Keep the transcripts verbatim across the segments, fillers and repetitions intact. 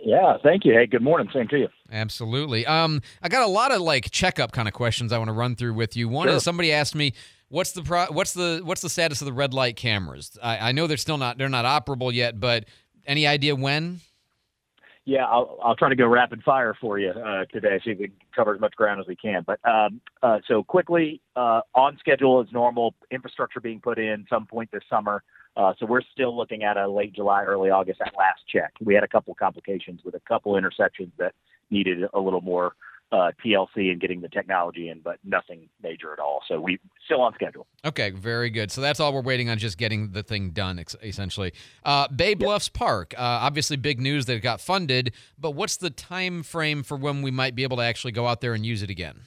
Yeah, thank you. Hey, good morning. Same to you. Absolutely. Um, I got a lot of like checkup kind of questions I want to run through with you. One Sure. is somebody asked me, "What's the pro- what's the what's the status of the red light cameras?" I, I know they're still not they're not operable yet, but any idea when? Yeah, I'll, I'll try to go rapid fire for you uh, today, so we can cover as much ground as we can. But um, uh, so quickly, uh, on schedule as normal, infrastructure being put in some point this summer. Uh, so we're still looking at a late July, early August at last check. We had a couple complications with a couple intersections that needed a little more uh, T L C and getting the technology in, but nothing major at all. So we still on schedule. Okay, very good. So that's all we're waiting on, just getting the thing done, ex- essentially. Uh, Bay Yep. Bluffs Park, uh, obviously big news that it got funded, but what's the time frame for when we might be able to actually go out there and use it again?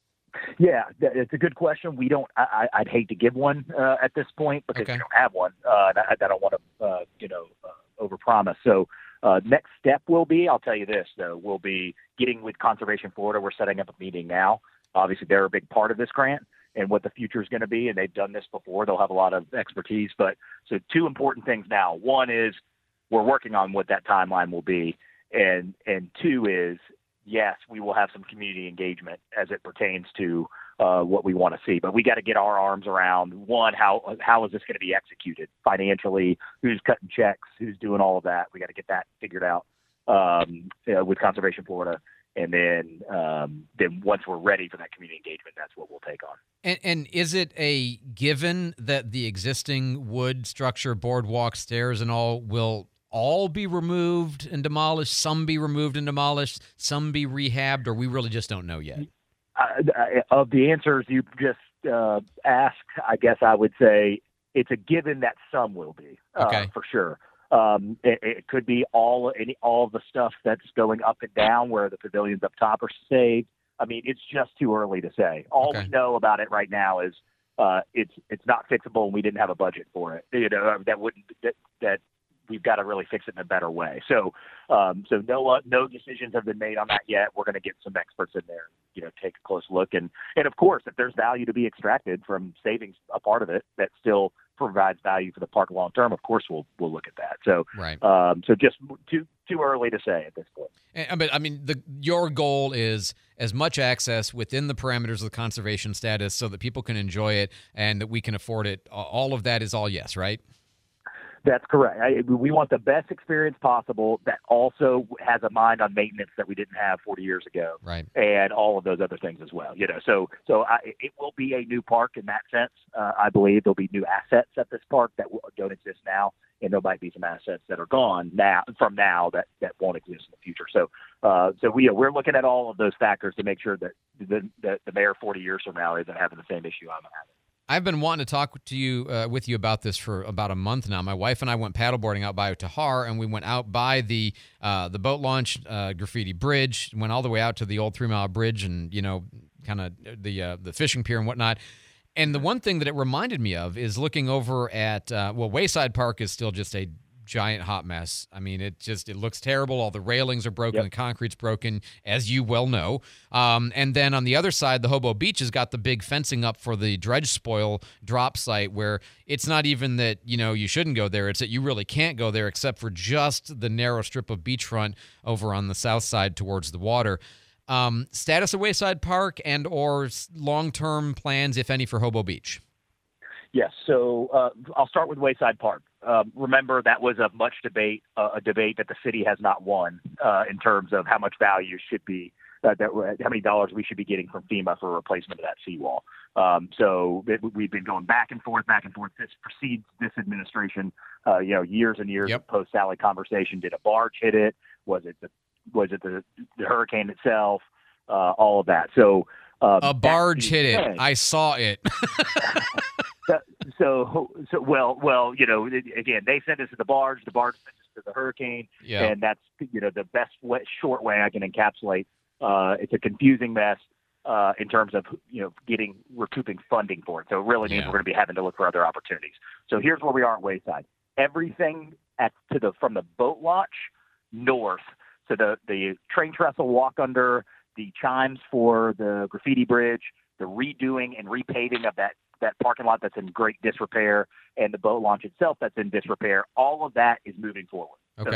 Yeah, th- it's a good question. We don't. I, I- I'd hate to give one uh, at this point because Okay. we don't have one. Uh, and I, I don't want to, uh, you know, uh, overpromise. So uh, next step will be, I'll tell you this though, will be getting with Conservation Florida. We're setting up a meeting now. Obviously, they're a big part of this grant and what the future is going to be, and they've done this before. They'll have a lot of expertise. But so two important things now. One is we're working on what that timeline will be, and and two is yes, we will have some community engagement as it pertains to uh, what we want to see. But we got to get our arms around one, how how is this going to be executed financially? Who's cutting checks? Who's doing all of that? We got to get that figured out um, uh, with Conservation Florida. And then, um, then once we're ready for that community engagement, that's what we'll take on. And, and is it a given that the existing wood structure, boardwalk, stairs, and all will all be removed and demolished, some be removed and demolished, some be rehabbed, or we really just don't know yet? Uh, of the answers you just uh, asked, I guess I would say it's a given that some will be, uh, Okay. for sure. Um, it, it could be all any all of the stuff that's going up and down where the pavilions up top are saved. I mean, it's just too early to say. All Okay. we know about it right now is uh, it's it's not fixable, and we didn't have a budget for it. You know, that wouldn't that, that we've got to really fix it in a better way. So, um, so no uh, no decisions have been made on that yet. We're going to get some experts in there, you know, take a close look, and and of course, if there's value to be extracted from saving a part of it that still provides value for the park long term, of course we'll we'll look at that. So, Right. um, so just too too early to say at this point. And, but I mean, the your goal is as much access within the parameters of the conservation status so that people can enjoy it and that we can afford it. All of that is all yes, right? That's correct. I, we want the best experience possible that also has a mind on maintenance that we didn't have forty years ago, Right. and all of those other things as well. You know, so so I, it will be a new park in that sense. Uh, I believe there'll be new assets at this park that will, don't exist now, and there might be some assets that are gone now from now that, that won't exist in the future. So uh, so we we're looking at all of those factors to make sure that the the, the mayor forty years from now isn't having the same issue I'm having. I've been wanting to talk to you uh, with you about this for about a month now. My wife and I went paddleboarding out by Tahar, and we went out by the uh, the boat launch, uh, Graffiti Bridge, went all the way out to the old Three Mile Bridge, and you know, kind of the uh, the fishing pier and whatnot. And the one thing that it reminded me of is looking over at uh, well, Wayside Park is still just a giant hot mess. I mean, it just it looks terrible. All the railings are broken, Yep. the concrete's broken, as you well know. Um, and then on the other side, the Hobo Beach has got the big fencing up for the dredge spoil drop site, where it's not even that you know you shouldn't go there; it's that you really can't go there except for just the narrow strip of beachfront over on the south side towards the water. Um, status of Wayside Park and or long-term plans, if any, for Hobo Beach. Yes. So uh, I'll start with Wayside Park. Um, remember, that was a much debate, uh, a debate that the city has not won uh, in terms of how much value should be, uh, that how many dollars we should be getting from FEMA for replacement of that seawall. Um, so it, we've been going back and forth, back and forth. This precedes this administration, uh, you know, years and years Yep. of post-Sally conversation. Did a barge hit it? Was it the was it the, the hurricane itself? Uh, all of that. So um, A barge hit it. said, I saw it. So, so, so, well, well, you know, again, they sent us to the barge, the barge sent us to the hurricane, Yeah. and that's, you know, the best way, short way I can encapsulate. Uh, it's a confusing mess uh, in terms of, you know, getting, recouping funding for it. So it really means Yeah. we're going to be having to look for other opportunities. So here's where we are at Wayside. Everything at to the from the boat launch north, so the the train trestle walk under, the chimes for the graffiti bridge, the redoing and repaving of that that parking lot that's in great disrepair, and the boat launch itself that's in disrepair, all of that is moving forward. Okay. So that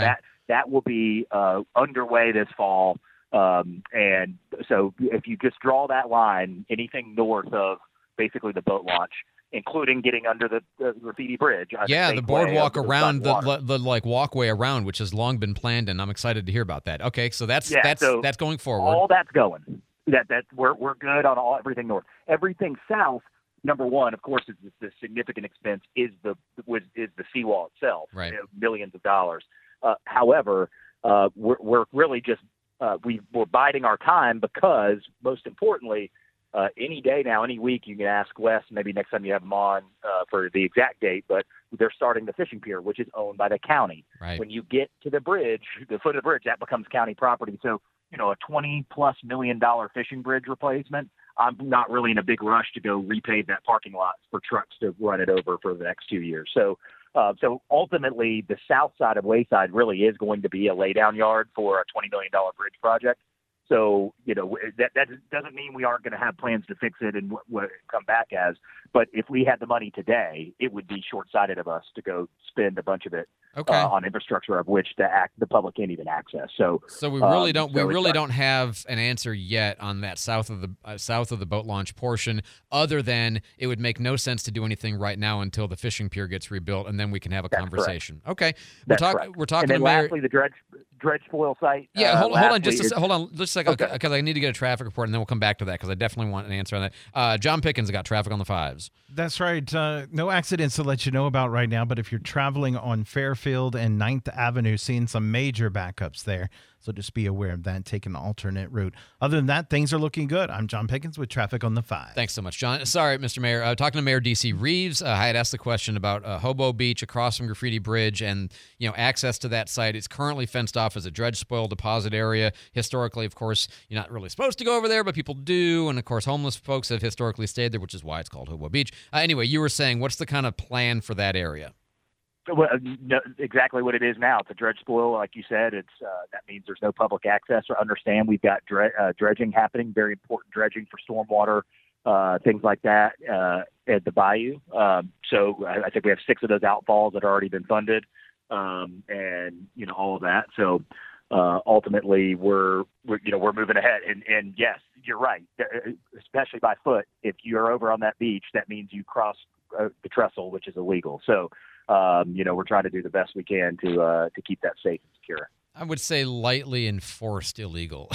that will be uh, underway this fall. Um, and so if you just draw that line, anything north of basically the boat launch, including getting under the, the graffiti bridge. Yeah, the, the boardwalk around the, the, the like walkway around, which has long been planned, and I'm excited to hear about that. Okay, so that's yeah, that's so that's going forward. All that's going. That that we're we're good on all everything north. Everything south. Number one, of course, is the significant expense is the was is the seawall itself, right? You know, millions of dollars. Uh, however, uh, we're we're really just uh, we we're biding our time because most importantly. Uh, any day now, any week, you can ask Wes, maybe next time you have him on uh, for the exact date, but they're starting the fishing pier, which is owned by the county. Right. When you get to the bridge, the foot of the bridge, that becomes county property. So, you know, a twenty plus million dollar fishing bridge replacement, I'm not really in a big rush to go repave that parking lot for trucks to run it over for the next two years. So, uh, so ultimately, the south side of Wayside really is going to be a laydown yard for a twenty million dollar bridge project. So, you know, that, that doesn't mean we aren't going to have plans to fix it and what, what it come back as. But if we had the money today, it would be short-sighted of us to go spend a bunch of it okay. uh, on infrastructure of which the act, the public can't even access. So, so we really um, don't so we really not, don't have an answer yet on that south of the uh, south of the boat launch portion. Other than it would make no sense to do anything right now until the fishing pier gets rebuilt, and then we can have a That's conversation. Correct. Okay, we're That's talking correct. we're talking and then to Mayor. Lastly, the dredge dredge spoil site. Yeah, uh, hold, hold on just a, is, hold on just a second because okay. I need to get a traffic report, and then we'll come back to that because I definitely want an answer on that. Uh, John Pickens got traffic on the fives. That's right. Uh, no accidents to let you know about right now, but if you're traveling on Fairfield and ninth Avenue, seeing some major backups there. So just be aware of that, take an alternate route. Other than that, things are looking good. I'm John Pickens with Traffic on the Five. Thanks so much, John. Sorry, Mister Mayor. Uh, talking to Mayor D C Reeves, uh, I had asked the question about uh, Hobo Beach across from Graffiti Bridge and, you know, access to that site. It's currently fenced off as a dredge spoil deposit area. Historically, of course, you're not really supposed to go over there, but people do. And, of course, homeless folks have historically stayed there, which is why it's called Hobo Beach. Uh, anyway, you were saying, what's the kind of plan for that area? Well, no, exactly what it is now. It's a dredge spoil, like you said. It's uh, that means there's no public access. Or understand we've got dre- uh, dredging happening, very important dredging for stormwater, uh, things like that uh, at the bayou. Um, so I, I think we have six of those outfalls that have already been funded, um, and you know all of that. So uh, ultimately, we're, we're you know we're moving ahead. And and yes, you're right. Especially by foot, if you're over on that beach, that means you cross uh, the trestle, which is illegal. So. Um, you know, we're trying to do the best we can to uh, to keep that safe and secure. I would say lightly enforced illegal,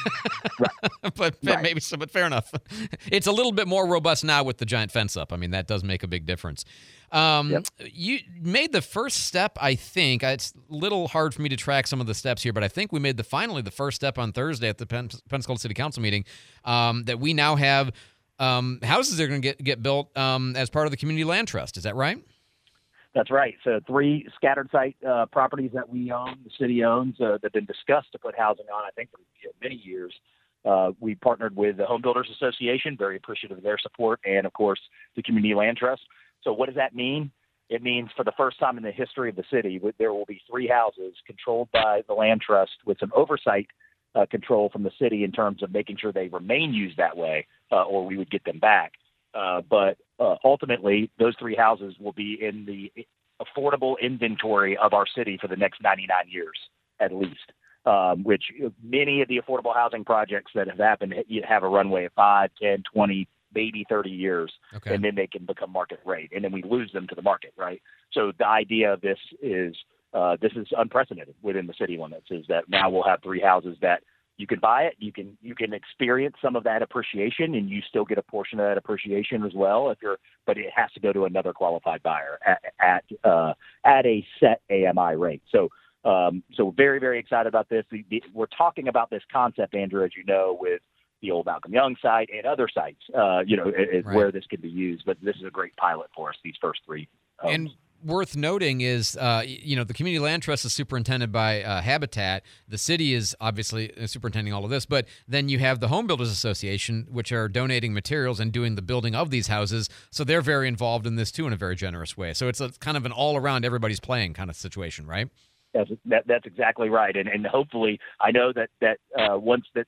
right. but right. maybe so. But fair enough. It's a little bit more robust now with the giant fence up. I mean, that does make a big difference. Um, yep. You made the first step, I think. It's a little hard for me to track some of the steps here, but I think we made the finally the first step on Thursday at the Pen- Pensacola City Council meeting um, that we now have um, houses that are going to get get built um, as part of the Community Land Trust. Is that right? That's right. So three scattered site uh, properties that we own, the city owns, uh, that have been discussed to put housing on, I think, for you know, many years. Uh, we partnered with the Home Builders Association, very appreciative of their support, and, of course, the Community Land Trust. So what does that mean? It means for the first time in the history of the city, there will be three houses controlled by the Land Trust with some oversight uh, control from the city in terms of making sure they remain used that way, uh, or we would get them back. Uh, but uh, ultimately, those three houses will be in the affordable inventory of our city for the next ninety-nine years, at least, um, which many of the affordable housing projects that have happened have a runway of five, ten, twenty, maybe thirty years, okay. and then they can become market rate, and then we lose them to the market, right? So the idea of this is uh, this is unprecedented within the city limits, is that now we'll have three houses that you can buy it, you can you can experience some of that appreciation, and you still get a portion of that appreciation as well. If you're, but it has to go to another qualified buyer at at, uh, at a set A M I rate. So um, so very very excited about this. The, the, we're talking about this concept, Andrew, as you know, with the old Malcolm Young site and other sites, uh, you know, is right. where this could be used. But this is a great pilot for us. These first three. Um, and worth noting is, uh, you know, the Community Land Trust is superintended by uh, Habitat. The city is obviously superintending all of this, but then you have the Home Builders Association, which are donating materials and doing the building of these houses. So they're very involved in this too in a very generous way. So it's a, kind of an all-around everybody's playing kind of situation, right? That's that, that's exactly right. And and hopefully, I know that that uh, once that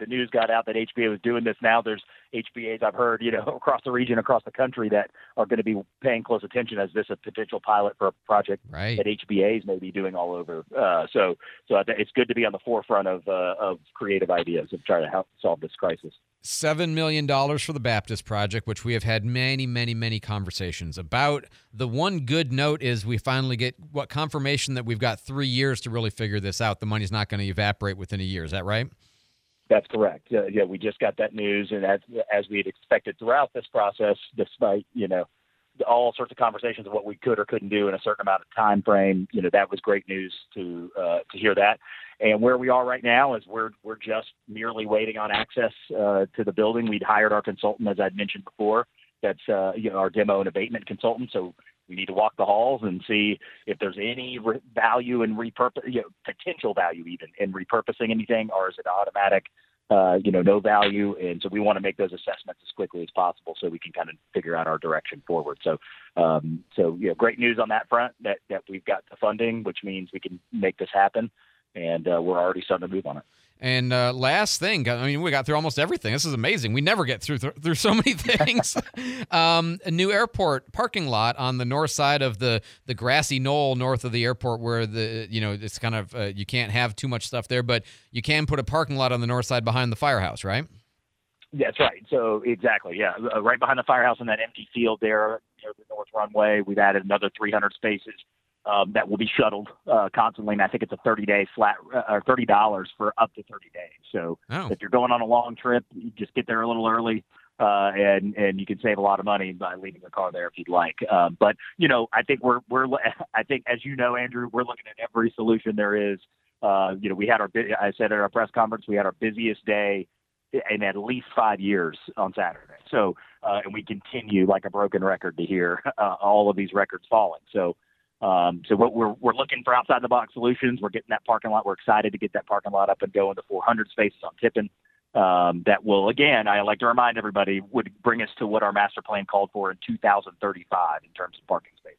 the news got out that H B A was doing this, now there's H B As I've heard, you know, across the region, across the country that are going to be paying close attention as this a potential pilot for a project Right. that H B As may be doing all over. Uh, so, so I think it's good to be on the forefront of uh, of creative ideas of trying to help solve this crisis. Seven million dollars for the Baptist Project, which we have had many, many, many conversations about. The one good note is we finally get what confirmation that we've got three years to really figure this out. The money's not going to evaporate within a year. Is that right? That's correct. Uh, yeah, we just got that news, and as, as we had expected throughout this process, despite you know all sorts of conversations of what we could or couldn't do in a certain amount of time frame, you know that was great news to uh, to hear that. And where we are right now is we're we're just merely waiting on access uh, to the building. We'd hired our consultant, as I'd mentioned before. That's uh, you know our demo and abatement consultant. So we need to walk the halls and see if there's any re- value in repurpose, you know, potential value even in repurposing anything, or is it automatic, uh, you know, no value? And so we want to make those assessments as quickly as possible so we can kind of figure out our direction forward. So, um, so you know, great news on that front that that we've got the funding, which means we can make this happen, and uh, we're already starting to move on it. And uh, last thing, I mean, we got through almost everything. This is amazing. We never get through th- through so many things. um, a new airport parking lot on the north side of the the grassy knoll north of the airport, where the you know it's kind of uh, you can't have too much stuff there, but you can put a parking lot on the north side behind the firehouse, right? That's right. So exactly, yeah, uh, right behind the firehouse in that empty field there near the north runway, we've added another three hundred spaces. Um, that will be shuttled uh, constantly, and I think it's a thirty-day flat, uh, or thirty dollars for up to thirty days. So oh. if you're going on a long trip, you just get there a little early, uh, and and you can save a lot of money by leaving the car there if you'd like. Um, but you know, I think we're we're I think as you know, Andrew, we're looking at every solution there is. Uh, you know, we had our I said at our press conference we had our busiest day in at least five years on Saturday. So uh, and we continue like a broken record to hear uh, all of these records falling. So. Um, so what we're we're looking for outside the box solutions. We're getting that parking lot. We're excited to get that parking lot up and going to four hundred spaces on Tippin. Um, that will, again, I like to remind everybody, would bring us to what our master plan called for in two thousand thirty-five in terms of parking spaces.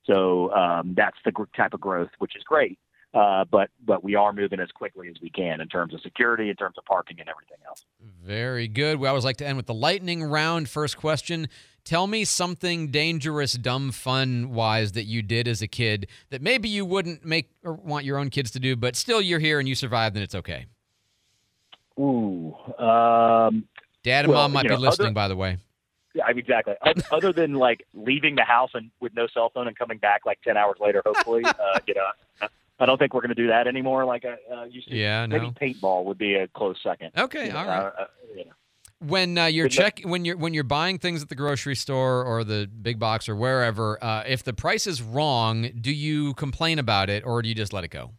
So um, that's the gr- type of growth, which is great. Uh, but but we are moving as quickly as we can in terms of security, in terms of parking, and everything else. Very good. We always like to end with the lightning round. First question. Tell me something dangerous, dumb, fun-wise that you did as a kid that maybe you wouldn't make or want your own kids to do, but still you're here and you survived and it's okay. Ooh. Um, Dad and well, Mom might you be know, listening, other, by the way. Yeah, exactly. Other than like leaving the house and with no cell phone and coming back like ten hours later, hopefully, uh, you know, I don't think we're going to do that anymore like I uh, used to. Yeah, no. Maybe paintball would be a close second. Okay, you know, all right. Uh, uh, you know. When uh, you're Good check when you're when you're buying things at the grocery store or the big box or wherever, uh, if the price is wrong, do you complain about it or do you just let it go?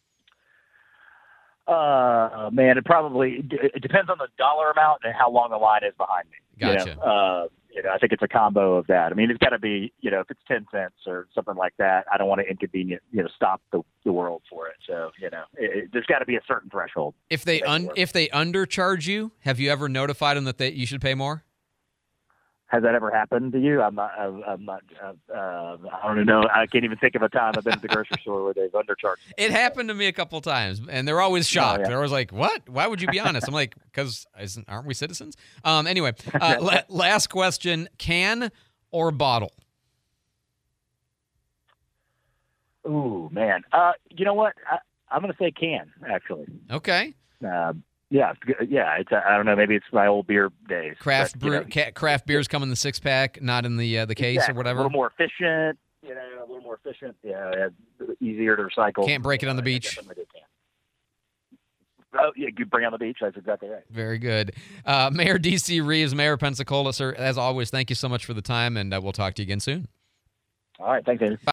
Uh, man, it probably it depends on the dollar amount and how long the line is behind me. Gotcha. You know, uh, you know, I think it's a combo of that. I mean, it's got to be, you know, if it's ten cents or something like that, I don't want to inconvenience, you know, stop the, the world for it. So, you know, it, it, there's got to be a certain threshold. If they un- if they undercharge you, have you ever notified them that they you should pay more? Has that ever happened to you? I'm not. I'm I'm not. Uh, uh, I don't know. I can't even think of a time I've been at the grocery store where they've undercharged me. It happened to me a couple times, and they're always shocked. Oh, yeah. They're always like, "What? Why would you be honest?" I'm like, "Because aren't we citizens?" Um. Anyway, uh, la- last question: can or bottle? Ooh, man. Uh, you know what? I, I'm going to say can actually. Okay. Uh, yeah, yeah. It's I don't know. Maybe it's my old beer days. Craft but, brew, you know, ca- craft beers come in the six pack, not in the uh, the case exactly. or whatever. A little more efficient. You know, a little more efficient. Yeah, easier to recycle. Can't break it on the Uh, beach. definitely can. Oh, yeah, you bring it on the beach. That's exactly right. Very good. Uh, Mayor D C. Reeves, Mayor of Pensacola, sir, as always, thank you so much for the time, and uh, we'll talk to you again soon. All right. Thanks, Andrew.